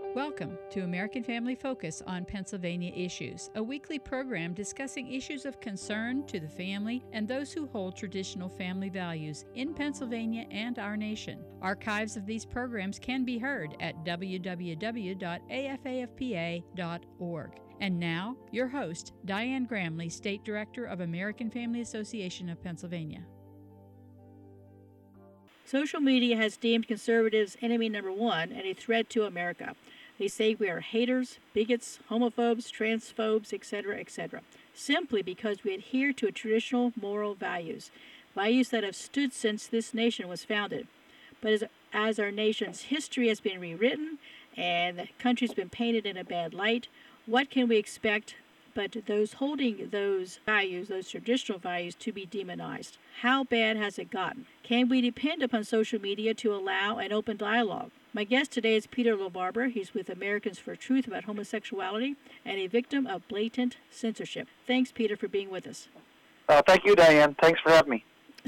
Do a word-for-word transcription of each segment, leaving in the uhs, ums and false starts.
Welcome to American Family Focus on Pennsylvania Issues, a weekly program discussing issues of concern to the family and those who hold traditional family values in Pennsylvania and our nation. Archives of these programs can be heard at w w w dot a f a f p a dot org. And now, your host, Diane Gramley, State Director of American Family Association of Pennsylvania. Social media has deemed conservatives enemy number one and a threat to America. They say we are haters, bigots, homophobes, transphobes, et cetera, et cetera, simply because we adhere to traditional moral values, values that have stood since this nation was founded. But as, as our nation's history has been rewritten and the country's been painted in a bad light, what can we expect but those holding those values, those traditional values, to be demonized? How bad has it gotten? Can we depend upon social media to allow an open dialogue? My guest today is Peter LaBarbera. He's with Americans for Truth about homosexuality and a victim of blatant censorship. Thanks, Peter, for being with us. Uh, thank you, Diane. Thanks for having me.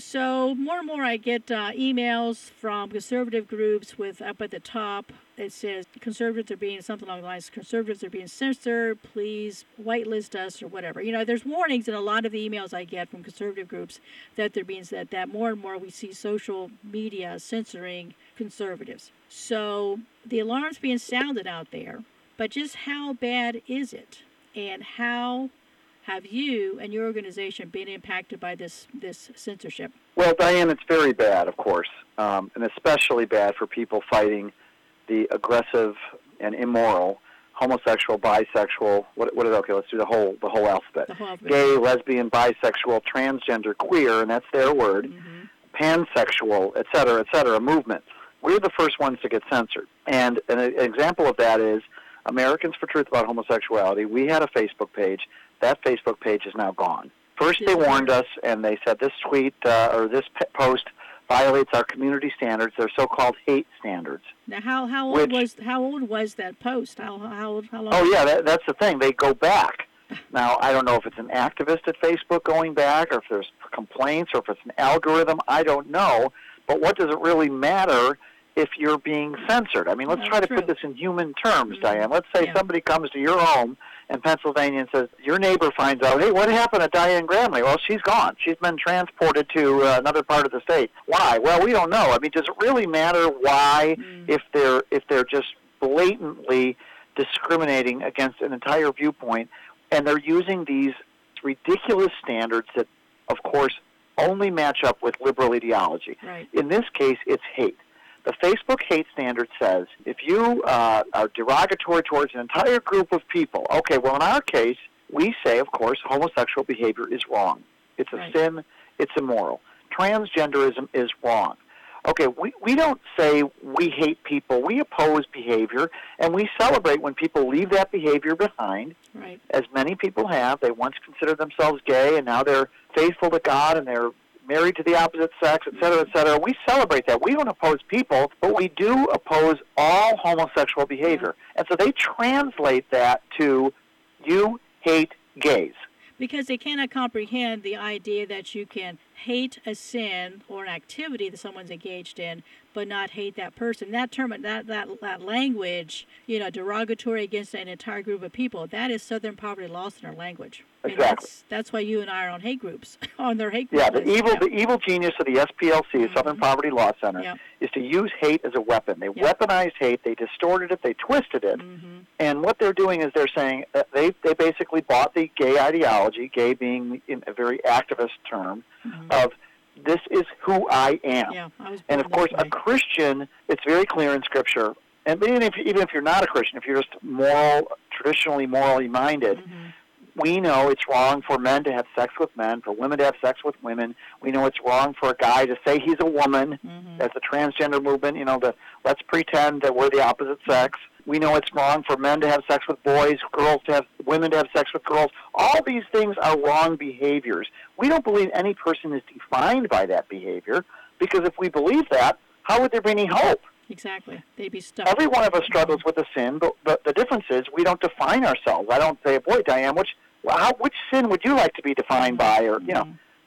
So more and more I get uh, emails from conservative groups with up at the top, it says conservatives are being, something along the lines, conservatives are being censored, please whitelist us or whatever. You know, there's warnings in a lot of the emails I get from conservative groups that they're being said that more and more we see social media censoring conservatives. So the alarm's being sounded out there, but just how bad is it? And how have you and your organization been impacted by this, this censorship? Well, Diane, it's very bad, of course, um, and especially bad for people fighting the aggressive and immoral homosexual, bisexual, what, what is, okay, let's do the whole the whole alphabet. The whole alphabet. Gay, lesbian, bisexual, transgender, queer, and that's their word, mm-hmm. pansexual, et cetera, et cetera, movement. We're the first ones to get censored. And an, an example of that is Americans for Truth about homosexuality. We had a Facebook page. That Facebook page is now gone. First, they warned us, and they said this tweet uh, or this post violates our community standards. They're so-called hate standards. Now, how how old which, was how old was that post? How how old? How long? Oh yeah, that, that's the thing. They go back. Now, I don't know if it's an activist at Facebook going back, or if there's complaints, or if it's an algorithm. I don't know. But what does it really matter if you're being censored? I mean, let's That's try to true. put this in human terms, Mm-hmm. Diane. Let's say yeah. somebody comes to your home in Pennsylvania and says, your neighbor finds out, hey, what happened to Diane Gramley? Well, she's gone. She's been transported to uh, another part of the state. Why? Well, we don't know. I mean, does it really matter why mm. if they're if they're just blatantly discriminating against an entire viewpoint, and they're using these ridiculous standards that, of course, only match up with liberal ideology. Right. In this case, it's hate. The Facebook hate standard says if you uh, are derogatory towards an entire group of people, okay, well, in our case, we say, of course, homosexual behavior is wrong. It's a right. sin. It's immoral. Transgenderism is wrong. Okay, we, we don't say we hate people. We oppose behavior, and we celebrate when people leave that behavior behind, right. as many people have. They once considered themselves gay, and now they're faithful to God, and they're married to the opposite sex, et cetera, et cetera. We celebrate that. We don't oppose people, but we do oppose all homosexual behavior. Yeah. And so they translate that to you hate gays. Because they cannot comprehend the idea that you can hate a sin or an activity that someone's engaged in, but not hate that person. That term, that that, that language, you know, derogatory against an entire group of people, that is Southern poverty lost in our language. And Exactly. That's, that's why you and I are on hate groups, on their hate groups. Yeah, the list. evil yeah. the evil genius of the S P L C, Mm-hmm. Southern Poverty Law Center, yeah. is to use hate as a weapon. They yeah. weaponized hate, they distorted it, they twisted it, mm-hmm. and what they're doing is they're saying that they they basically bought the gay ideology, gay being in a very activist term, Mm-hmm. of this is who I am. Yeah, I was and of course, a a Christian, it's very clear in Scripture, and even if, even if you're not a Christian, if you're just moral, traditionally morally minded, mm-hmm. we know it's wrong for men to have sex with men, for women to have sex with women. We know it's wrong for a guy to say he's a woman. Mm-hmm. That's the transgender movement, you know, the let's pretend that we're the opposite sex. We know it's wrong for men to have sex with boys, girls to have, women to have sex with girls. All these things are wrong behaviors. We don't believe any person is defined by that behavior, because if we believe that, how would there be any hope? Exactly. They'd be stuck. Every one of us struggles with a sin, but, but the difference is we don't define ourselves. I don't say, boy, Diane, which, well, how, which sin would you like to be defined by? Or, you know,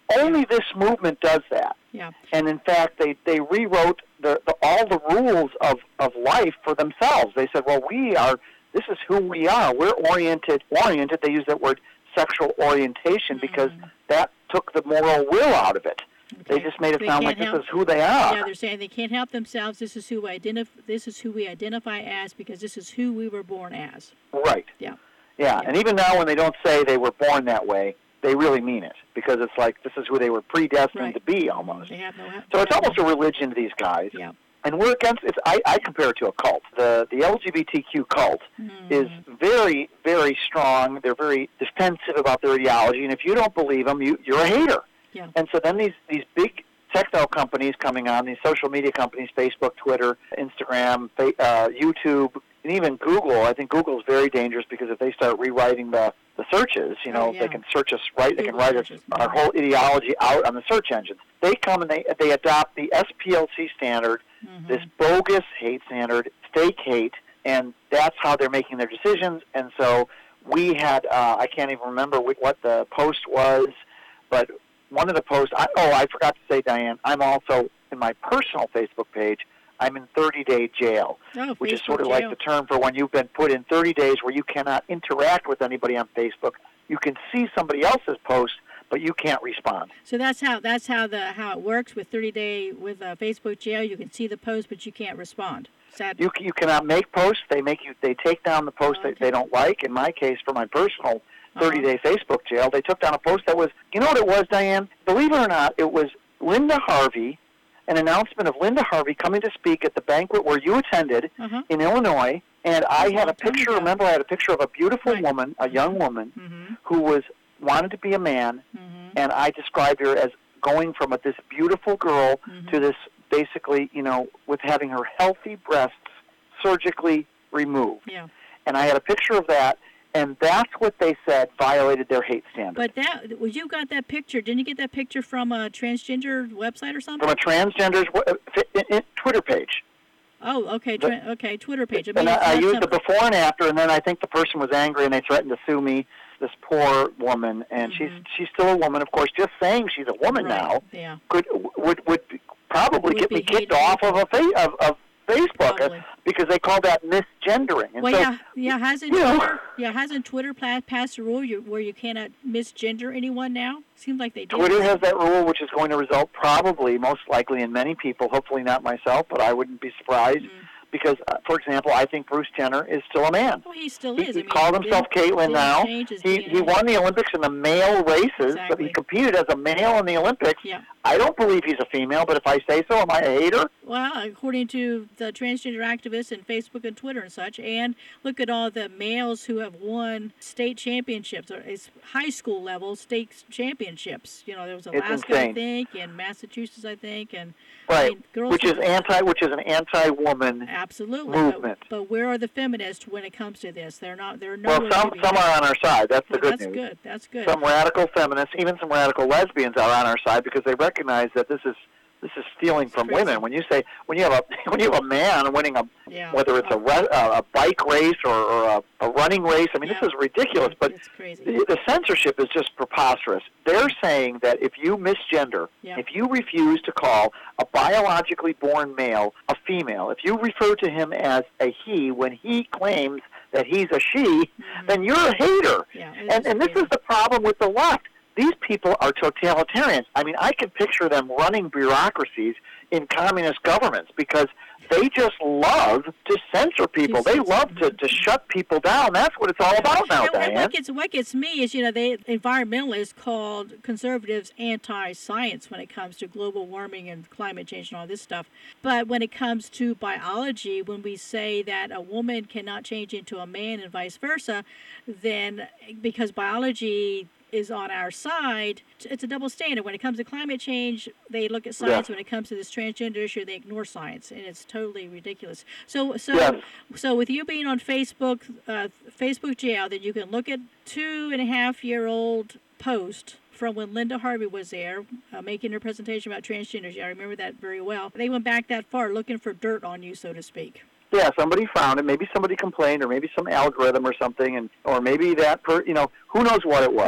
Only this movement does that. Yeah. And in fact, they, they rewrote the, the all the rules of, of life for themselves. They said, well, we are, this is who we are. We're oriented, oriented, they use that word sexual orientation, mm-hmm. because that took the moral will out of it. Okay. They just made it they sound like help, this is who they are. Yeah, they're saying they can't help themselves. This is who we identify. This is who we identify as because this is who we were born as. Right. Yeah. Yeah, yeah. And even now, when they don't say they were born that way, they really mean it because it's like this is who they were predestined right. to be, almost. They have no. So it's almost a religion to these guys. Yeah. And we're against. It's, I, I compare it to a cult. The the L G B T Q cult mm-hmm. is very, very strong. They're very defensive about their ideology, and if you don't believe them, you you're a hater. Yeah. And so then these these big techno companies coming on, these social media companies, Facebook, Twitter, Instagram, uh, YouTube, and even Google. I think Google is very dangerous because if they start rewriting the, the searches, you know, oh, yeah. they can search us right, Google they can write us, our whole ideology out on the search engines. They come and they they adopt the S P L C standard, mm-hmm. this bogus hate standard, fake hate, and that's how they're making their decisions. And so we had, uh, I can't even remember what the post was, but one of the posts, I, oh, I forgot to say, Diane, I'm also, in my personal Facebook page, I'm in thirty-day jail, oh, which Facebook is sort of jail. like the term for when you've been put in thirty days where you cannot interact with anybody on Facebook. You can see somebody else's post, but you can't respond. So that's how that's how the how it works with thirty day with uh, Facebook jail. You can see the post, but you can't respond. Sad. You you cannot make posts. They make you. They take down the post oh, okay. that they don't like. In my case, for my personal thirty-day uh-huh. Facebook jail, they took down a post that was, you know what it was, Diane? Believe it or not, it was Linda Harvey, an announcement of Linda Harvey coming to speak at the banquet where you attended uh-huh. in Illinois, and I had a picture, remember I had a picture of a beautiful right. woman, a young woman, mm-hmm. who was wanted to be a man, mm-hmm. and I described her as going from a, this beautiful girl mm-hmm. to this, basically, you know, with having her healthy breasts surgically removed. Yeah. And I had a picture of that, and that's what they said violated their hate standard. But that, well, you got that picture. Didn't you get that picture from a transgender website or something? From a transgender's Twitter page. Oh, okay, the, okay, Twitter page. I mean, and I, I used the before and after, and then I think the person was angry, and they threatened to sue me, this poor woman, and mm-hmm. she's she's still a woman, of course. Just saying she's a woman right. now yeah. could would would probably would get be me kicked off of a fa- of, of Facebook uh, because they call that misgendering. And well, so, yeah, yeah, hasn't you know, Twitter, yeah, hasn't Twitter passed a rule you, where you cannot misgender anyone now? Seems like they do. Twitter has that rule, which is going to result probably, most likely, in many people. Hopefully not myself, but I wouldn't be surprised. Mm-hmm. Because, uh, for example, I think Bruce Jenner is still a man. Oh, he still he, is. He I mean, called himself Caitlyn now. He he won the Olympics in the male races, exactly. but he competed as a male in the Olympics. Yeah. I don't believe he's a female, but if I say so, am I a hater? Well, according to the transgender activists and Facebook and Twitter and such, and look at all the males who have won state championships, or high school level state championships. You know, there was Alaska, I think, and Massachusetts, I think, and right, I mean, girls which is anti, which is an anti-woman absolutely movement. But, but where are the feminists when it comes to this? They're not. They're well, some some are on our side. That's the well, good that's news. That's good. That's good. Some radical feminists, even some radical lesbians, are on our side because they recognize that this is this is stealing from crazy. women. When you say when you have a when you have a man winning a yeah. whether it's a re, uh, a bike race or, or a, a running race, I mean yeah. this is ridiculous. But it's crazy. The, the censorship is just preposterous. They're saying that if you misgender, yeah. if you refuse to call a biologically born male a female, if you refer to him as a he when he claims that he's a she, mm-hmm. then you're a hater. Yeah, and and this is the problem with the left. These people are totalitarians. I mean, I can picture them running bureaucracies in communist governments because they just love to censor people. They love to, to shut people down. That's what it's all about now, and, Diane. And what gets, what gets me is, you know, they environmentalists called conservatives anti-science when it comes to global warming and climate change and all this stuff. But when it comes to biology, when we say that a woman cannot change into a man and vice versa, then because biology is on our side, it's a double standard. When it comes to climate change, they look at science. Yeah. When it comes to this transgender issue, they ignore science, and it's totally ridiculous. So, so, yes. so with you being on Facebook, uh, Facebook jail, that you can look at two and a half year old post from when Linda Harvey was there uh, making her presentation about transgenders. I remember that very well. They went back that far, looking for dirt on you, so to speak. Yeah, somebody found it. Maybe somebody complained, or maybe some algorithm or something, and or maybe that per, you know, who knows what it was. Yeah.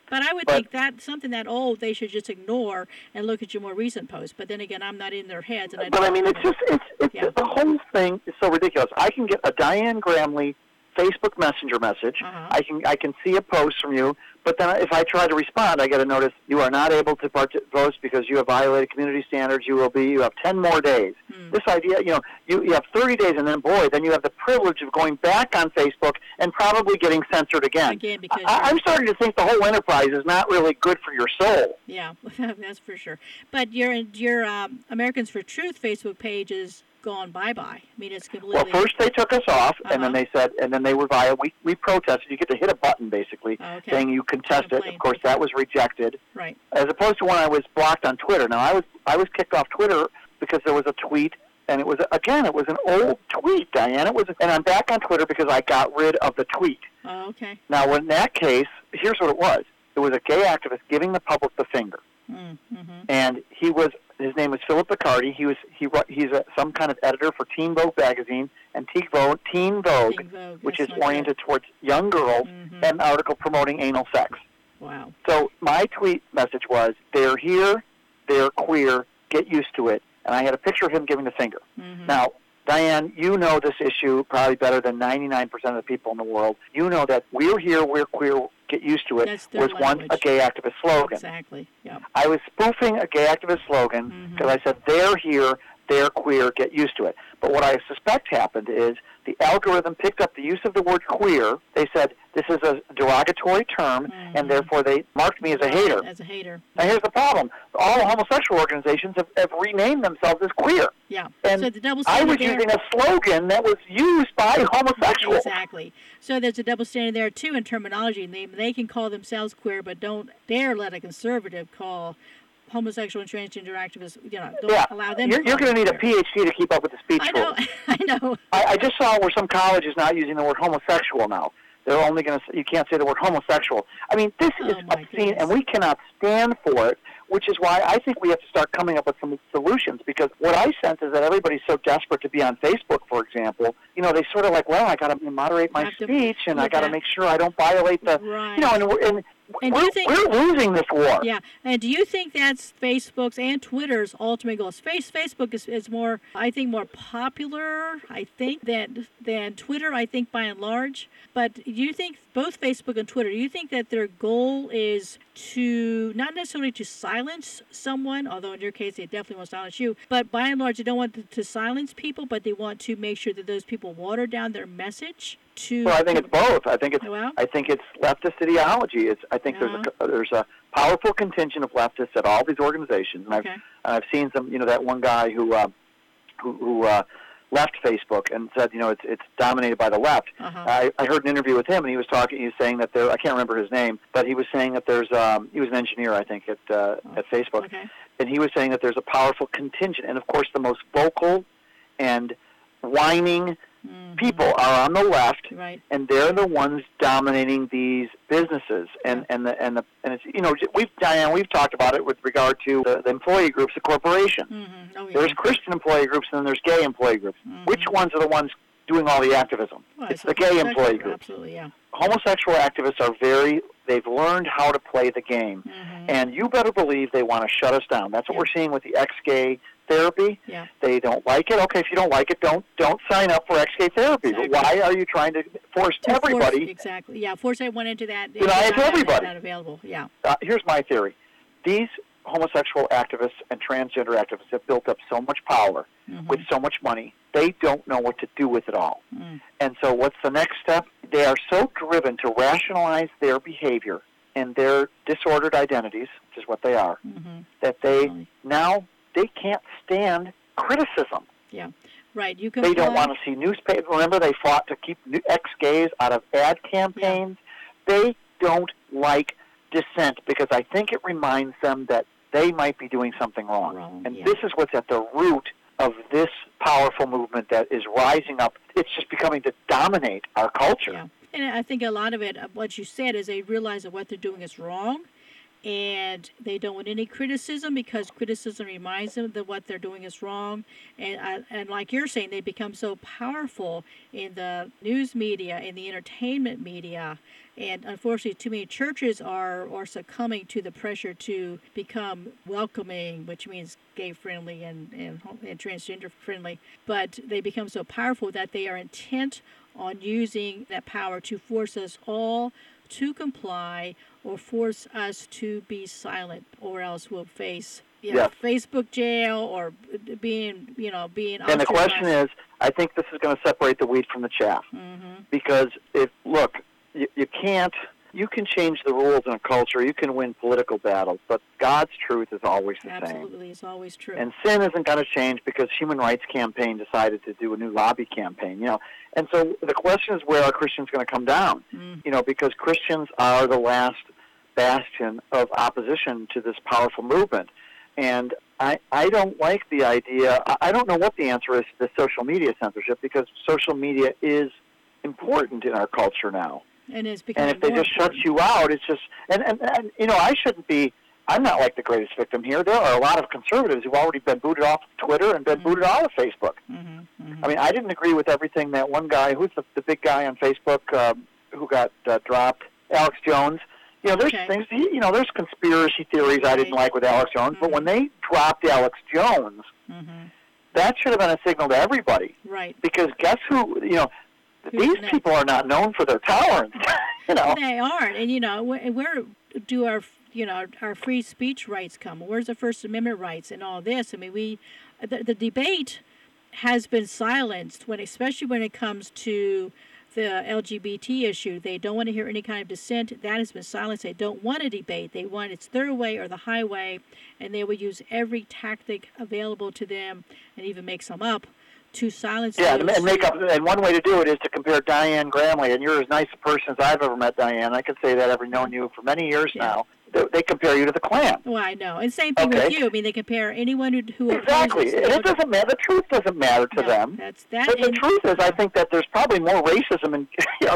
But I would But- think that something that old they should just ignore and look at your more recent posts. But then again, I'm not in their heads, and I But don't I mean, it's know. just it's it's Yeah. the whole thing is so ridiculous. I can get a Diane Gramley Facebook Messenger message. Uh-huh. I can I can see a post from you, but then if I try to respond, I get a notice you are not able to part- post because you have violated community standards. You will be you have ten more days. Hmm. This idea, you know, you you have thirty days, and then boy, then you have the privilege of going back on Facebook and probably getting censored again. Again, because I, you're- I'm starting to think the whole enterprise is not really good for your soul. Yeah, that's for sure. But your your um, Americans for Truth Facebook page is gone bye-bye. I mean, it's completely... Well, first they took us off, and then Uh-huh. they said, and then they were via. We we protested. You get to hit a button basically, Oh, okay. saying you contest it. Complain. Of course, that was rejected. Right. As opposed to when I was blocked on Twitter. Now I was I was kicked off Twitter because there was a tweet, and it was again it was an old tweet, Diane. It was, and I'm back on Twitter because I got rid of the tweet. Oh, okay. Now, in that case, here's what it was. It was a gay activist giving the public the finger, Mm-hmm. and he was. His name was Philip Picardi. He was he wrote- he's a, some kind of editor for Teen Vogue magazine and Teen Vogue, Teen Vogue, Teen Vogue, which that's is not oriented towards young girls, Mhm. and an article promoting anal sex. Wow. So my tweet message was, "They're here, they're queer, get used to it." And I had a picture of him giving the finger. Mm-hmm. Now, Diane, you know this issue probably better than ninety-nine percent of the people in the world. You know that "we're here, we're queer, get used to it" That's their was once language. a gay activist slogan. Exactly. Yeah. I was spoofing a gay activist slogan Mhm. because I said, "They're here, they're queer, get used to it." But what I suspect happened is the algorithm picked up the use of the word queer. They said, this is a derogatory term, Mhm. and therefore they marked me as a hater. As a hater. Now here's the problem. All homosexual organizations have, have renamed themselves as queer. Yeah. And so the double I standard was there. using a slogan that was used by homosexuals. Exactly. So there's a double standard there too in terminology. They they can call themselves queer, but don't dare let a conservative call homosexual and transgender activists. You know, don't Yeah, allow them. you're, to you're call going to need a them queer. P H D to keep up with the speech I know. rules. I know. I, I just saw where some colleges not using the word homosexual now. They're only going to, you can't say the word homosexual. I mean, this Oh, is my obscene, goodness. and we cannot stand for it, which is why I think we have to start coming up with some solutions, because what I sense is that everybody's so desperate to be on Facebook, for example, you know, they sort of like, well, I got to moderate my Have to speech, and do I got to that. make sure I don't violate the, Right. you know, and, we're, and, And do we're, you think- we're losing this war. Yeah, and do you think that's Facebook's and Twitter's ultimate goal? Face Facebook is, is more, I think, more popular, I think, than than Twitter, I think, by and large. But do you think both Facebook and Twitter, do you think that their goal is to, not necessarily to silence someone, although in your case they definitely want to silence you, but by and large they don't want to, to silence people, but they want to make sure that those people water down their message to... Well, I think it's both. I think it's Well? I think it's leftist ideology. It's I think Uh-huh. there's a there's a powerful contingent of leftists at all these organizations, and Okay. I've and I've seen some. You know, that one guy who uh, who, who uh, left Facebook and said, you know, it's it's dominated by the left. Uh-huh. I, I heard an interview with him, and he was talking. He was saying that there. I can't remember his name, but he was saying that there's. Um, he was an engineer, I think, at uh, at Facebook, Okay. and he was saying that there's a powerful contingent, and of course, the most vocal and whining Mhm. people are on the left, Right. and they're the ones dominating these businesses. And and the and the and it's you know we've Diane we've talked about it with regard to the, the employee groups, the corporation. Mm-hmm. Oh, yeah. There's Christian employee groups and then there's gay employee groups. Mhm. Which ones are the ones doing all the activism? Well, It's so the gay homosexual- employee groups. Absolutely, yeah. Homosexual activists are very. They've learned how to play the game, Mhm. and you better believe they want to shut us down. That's what Yeah. we're seeing with the ex-gay therapy. Yeah. They don't like it. Okay, if you don't like it, don't don't sign up for ex-gay therapy. But Exactly. why are you trying to force To force- everybody? exactly. Yeah, force everyone into that. Deny it to not- everybody. Not available. Yeah. Uh, here's my theory: these homosexual activists and transgender activists have built up so much power Mhm. with so much money. They don't know what to do with it all. Mm. And so, what's the next step? They are so driven to rationalize their behavior and their disordered identities, which is what they are, Mhm. that they Really. now they can't stand criticism. Yeah. Right. You can. They don't want to see newspapers. Remember, they fought to keep new ex-gays out of ad campaigns. They don't like dissent because I think it reminds them that they might be doing something wrong. Wrong, and yeah. this is what's at the root of this powerful movement that is rising up. It's just becoming to dominate our culture. Yeah. And I think a lot of it, of what you said, is they realize that what they're doing is wrong, and they don't want any criticism because criticism reminds them that what they're doing is wrong. And uh, and like you're saying, they become so powerful in the news media, in the entertainment media, and unfortunately, too many churches are, are succumbing to the pressure to become welcoming, which means gay-friendly and, and, and transgender-friendly. But they become so powerful that they are intent on using that power to force us all to comply or force us to be silent, or else we'll face you know, yes. Facebook jail or being, you know, being And the question is, I think this is going to separate the wheat from the chaff. Mm-hmm. Because, if look, you, you can't, you can change the rules in a culture, you can win political battles, but God's truth is always the Absolutely, same. Absolutely, it's always true. And sin isn't going to change because Human Rights Campaign decided to do a new lobby campaign, you know. And so the question is, where are Christians going to come down? Mm. You know, because Christians are the last bastion of opposition to this powerful movement. And I, I don't like the idea, I don't know what the answer is to the social media censorship, because social media is important in our culture now. And, it's and if they just important. shut you out, it's just, and, and, and, you know, I shouldn't be, I'm not like the greatest victim here. There are a lot of conservatives who've already been booted off of Twitter and been mm-hmm. booted off of Facebook. Mm-hmm. Mm-hmm. I mean, I didn't agree with everything that one guy, who's the, the big guy on Facebook um, who got uh, dropped, Alex Jones. You know, there's okay. things, you know, there's conspiracy theories I didn't like with Alex Jones, mm-hmm. but when they dropped Alex Jones, mm-hmm. that should have been a signal to everybody. Right. Because guess who, you know, Who's these next? people are not known for their tolerance, you know. They aren't. And, you know, where, where do our, you know, our free speech rights come? Where's the First Amendment rights and all this? I mean, we, the, the debate has been silenced, when, especially when it comes to the L G B T issue. They don't want to hear any kind of dissent. That has been silenced. They don't want to debate. They want it's their way or the highway, and they will use every tactic available to them, and even make some up, to silence. Yeah, and, and make up. And one way to do it is to compare Diane Gramley, and you're as nice a person as I've ever met, Diane. I can say that, having known you for many years yeah. now. They, they compare you to the Klan. Well, I know, and same thing okay. with you. I mean, they compare anyone who who exactly. And it doesn't matter. The truth doesn't matter to no, them. That's that. But the and, truth is, yeah. I think that there's probably more racism in,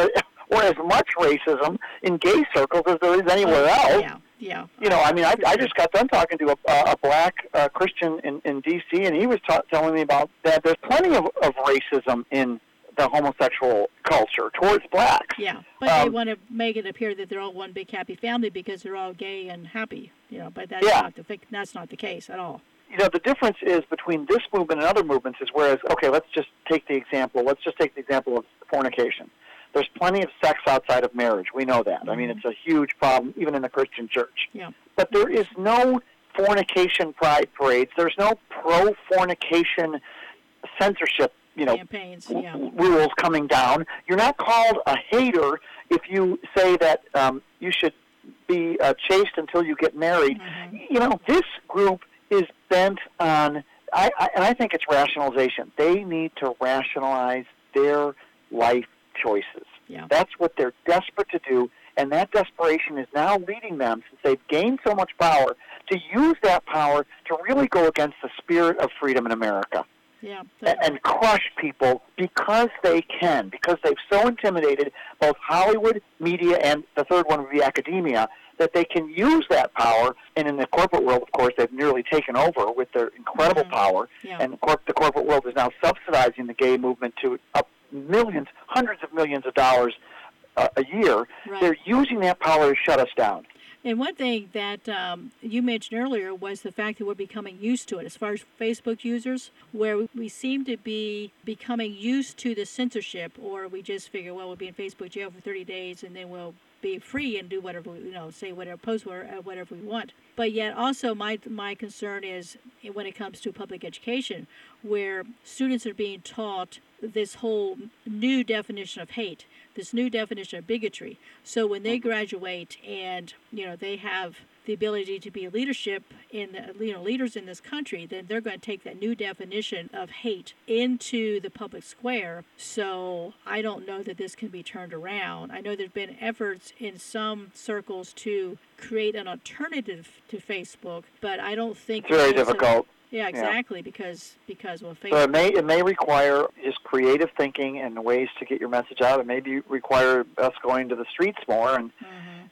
or as much racism in gay circles as there is anywhere oh, else. Yeah. Yeah. You know, I mean, I, I just got done talking to a, a black uh, Christian in, in D C, and he was ta- telling me about that there's plenty of, of racism in the homosexual culture towards blacks. Yeah, but um, they want to make it appear that they're all one big happy family because they're all gay and happy. You know, but that's yeah. not the that's not the case at all. You know, the difference is between this movement and other movements is whereas, okay, let's just take the example. Let's just take the example of fornication. There's plenty of sex outside of marriage. We know that. Mm-hmm. I mean, it's a huge problem, even in the Christian church. Yeah. But there is no fornication pride parades. There's no pro-fornication censorship, you know, campaigns, yeah. rules coming down. You're not called a hater if you say that um, you should be uh, chaste until you get married. Mm-hmm. You know, this group is bent on, I, I, and I think it's rationalization. They need to rationalize their life choices. Yeah. That's what they're desperate to do, and that desperation is now leading them, since they've gained so much power, to use that power to really go against the spirit of freedom in America. Yeah, and, and crush people because they can, because they've so intimidated both Hollywood, media, and the third one would be academia, that they can use that power. And in the corporate world, of course, they've nearly taken over with their incredible mm-hmm. power. Yeah. And the, corp- the corporate world is now subsidizing the gay movement to up millions, hundreds of millions of dollars uh, a year. Right. They're using that power to shut us down. And one thing that um, you mentioned earlier was the fact that we're becoming used to it. As far as Facebook users, where we seem to be becoming used to the censorship, or we just figure, well, we'll be in Facebook jail for thirty days and then we'll be free and do whatever, we, you know, say whatever, post whatever we want. But yet also my my concern is when it comes to public education, where students are being taught this whole new definition of hate, this new definition of bigotry. So when they graduate and, you know, they have the ability to be leadership in the, you know, leaders in this country, then they're going to take that new definition of hate into the public square. So I don't know that this can be turned around. I know there's been efforts in some circles to create an alternative to Facebook, but I don't think it's very difficult. Yeah, exactly, yeah. because because well, Facebook. So it may it may require just creative thinking and ways to get your message out. It may be require us going to the streets more and mm-hmm.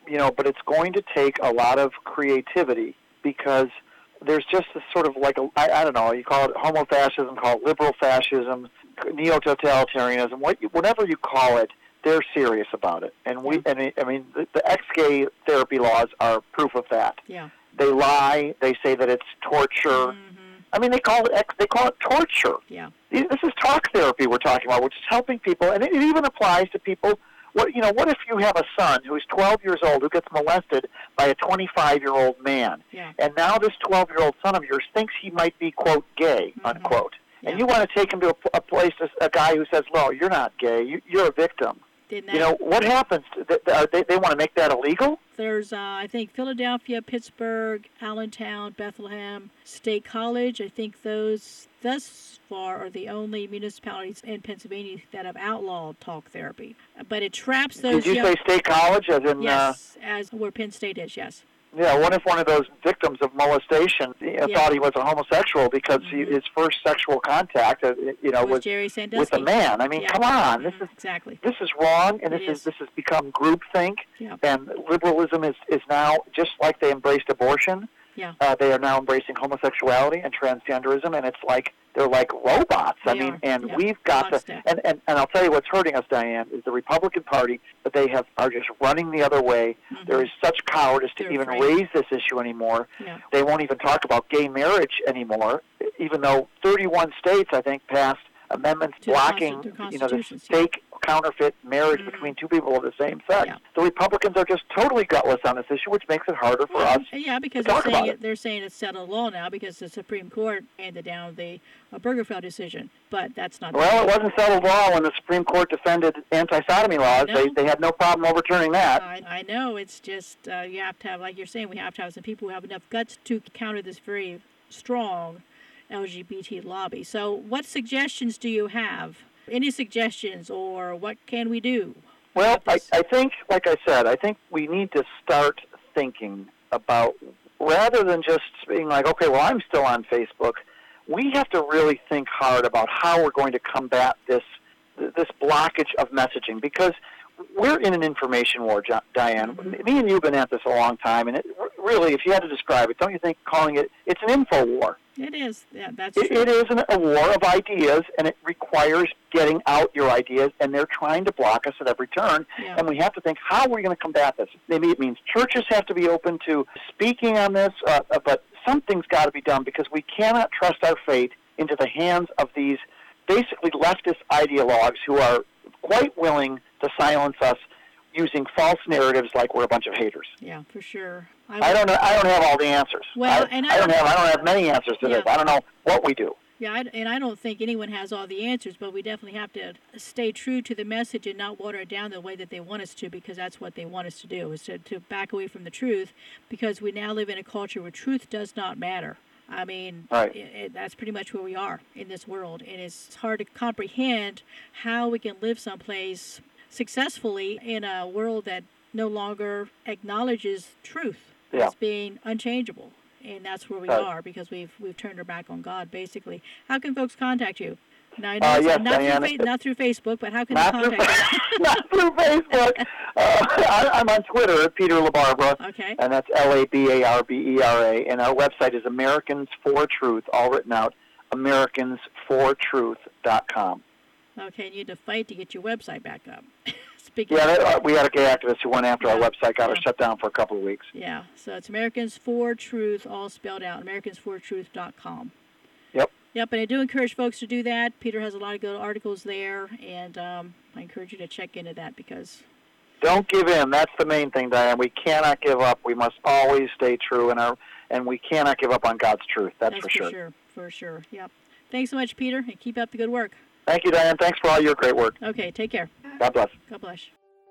you know, but it's going to take a lot of creativity because there's just this sort of like, a, I, I don't know, you call it homo-fascism, call it liberal fascism, neo-totalitarianism, what, whatever you call it, they're serious about it. And we, and I mean, the, the ex-gay therapy laws are proof of that. Yeah. They lie. They say that it's torture. Mm-hmm. I mean, they call it ex, they call it torture. Yeah. This is talk therapy we're talking about, which is helping people, and it, it even applies to people. What you know? What if you have a son who's twelve years old who gets molested by a twenty-five-year-old man, yeah. and now this twelve-year-old son of yours thinks he might be quote gay mm-hmm. unquote, yeah. and you want to take him to a, a place, a guy who says, "Well, you're not gay. You, you're a victim." Didn't you know what happens? They, they, they want to make that illegal? There's, uh, I think, Philadelphia, Pittsburgh, Allentown, Bethlehem, State College. I think those thus far are the only municipalities in Pennsylvania that have outlawed talk therapy. But it traps those. Did you young, say State College, as in? Yes, uh, as where Penn State is. Yes. Yeah, what if one of those victims of molestation you know, yeah. thought he was a homosexual because mm-hmm. he, his first sexual contact, uh, you know, was, was Jerry Sandusky. with a man? I mean, yeah. come on, this mm-hmm. is exactly this is wrong, and this it is. is this has become groupthink. Yeah. And liberalism is is now just like they embraced abortion. Yeah. Uh, they are now embracing homosexuality and transgenderism, and it's like they're like robots. They I mean, are. and yeah. we've got Lockstep. to. And, and and I'll tell you what's hurting us, Diane, is the Republican Party. But they have are just running the other way. Mm-hmm. There is such cowardice to They're even afraid. raise this issue anymore. Yeah. They won't even talk about gay marriage anymore, even though thirty-one states, I think, passed amendments To the blocking, consti- to you know, the constitutions, yeah. fake counterfeit marriage Mhm. between two people of the same sex. Yeah. The Republicans are just totally gutless on this issue, which makes it harder for Well, us. Yeah, because to they're talk saying about it, it. they're saying it's settled law now because the Supreme Court handed down the uh, Burgerfeld decision, but that's not. Well, it the wasn't settled law when the Supreme Court defended anti-sodomy laws. No. They they had no problem overturning that. I, I know it's just uh, you have to have, like you're saying, we have to have some people who have enough guts to counter this very strong L G B T lobby. So, what suggestions do you have? Any suggestions, or what can we do? Well, about I, this? I think, like I said, I think we need to start thinking about, rather than just being like, okay, well, I'm still on Facebook, we have to really think hard about how we're going to combat this this blockage of messaging, because we're in an information war, Jo- Diane. Mm-hmm. Me and you have been at this a long time, and it, really, if you had to describe it, don't you think calling it, it's an info war? It is. Yeah, that's It, true. it is an, a war of ideas, and it requires getting out your ideas, and they're trying to block us at every turn. Yeah. And we have to think, how are we going to combat this? Maybe it means churches have to be open to speaking on this, uh, but something's got to be done, because we cannot trust our fate into the hands of these basically leftist ideologues who are quite willing to silence us using false narratives like we're a bunch of haters. Yeah, for sure. I don't know. I don't have all the answers. Well, I, and I I don't don't- have. I don't have many answers to Yeah. this. I don't know what we do. Yeah, I, and I don't think anyone has all the answers, but we definitely have to stay true to the message and not water it down the way that they want us to, because that's what they want us to do, is to, to back away from the truth, because we now live in a culture where truth does not matter. I mean, Right. it, it, that's pretty much where we are in this world, and it's hard to comprehend how we can live someplace successfully in a world that no longer acknowledges truth Yeah. as being unchangeable. And that's where we Right. are, because we've we've turned our back on God, basically. How can folks contact you? Now, I know Uh, it's yes, not, Diana. through fa- not through Facebook, but how can Not they through, contact you? not through Facebook. Uh, I, I'm on Twitter at Peter LaBarbera, Okay. and that's L A B A R B E R A. And our website is Americans for Truth, all written out, Americans for Truth dot com. Okay, and you had to fight to get your website back up. Speaking Yeah, of, that, uh, we had a gay activist who went after our Yeah. website, got Yeah. us shut down for a couple of weeks. yeah, so it's Americans for Truth, all spelled out, Americans for Truth dot com. Yep. Yep, and I do encourage folks to do that. Peter has a lot of good articles there, and um, I encourage you to check into that, because Don't give in. That's the main thing, Diane. We cannot give up. We must always stay true, and our and we cannot give up on God's truth. That's, that's for sure. sure. For sure, yep. Thanks so much, Peter, and keep up the good work. Thank you, Diane. Thanks for all your great work. Okay, take care. God bless. God bless.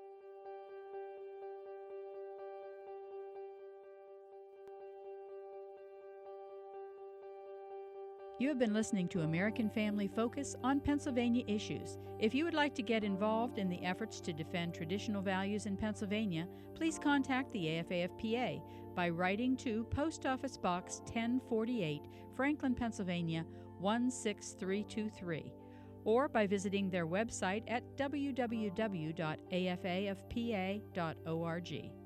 You have been listening to American Family Focus on Pennsylvania issues. If you would like to get involved in the efforts to defend traditional values in Pennsylvania, please contact the A F A F P A by writing to Post Office Box ten forty-eight, Franklin, Pennsylvania one six three two three, or by visiting their website at w w w dot a f a f p a dot org.